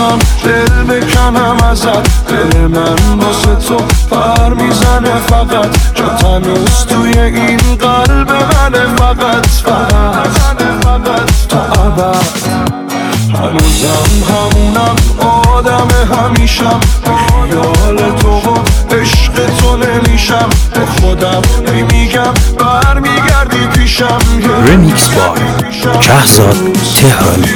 باشم دل بکنم ازت، دل من واسه تو پر میزنه فقط، جا تنوز توی این قلب منه فقط تا ابد. هنوزم همونم آدم همیشم، خیال تو و عشق تو نمیشم، به خودم میگم برمیگردی پیشم. رمیکس بای کهزاد تهرانی.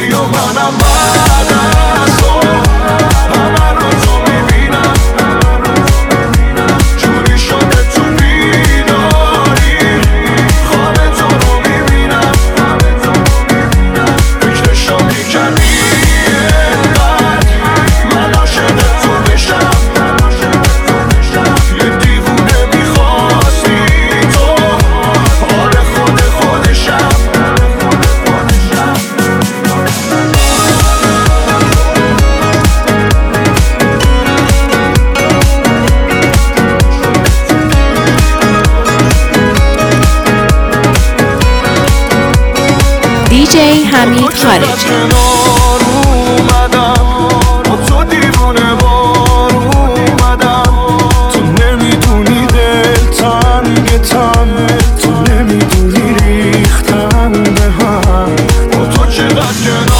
DJ حمید خارجی. تو دیوونه بار اومدم، تو نمیدونی دل تنگتم، تو نمیدونی ریختم به هم، با تو چقدر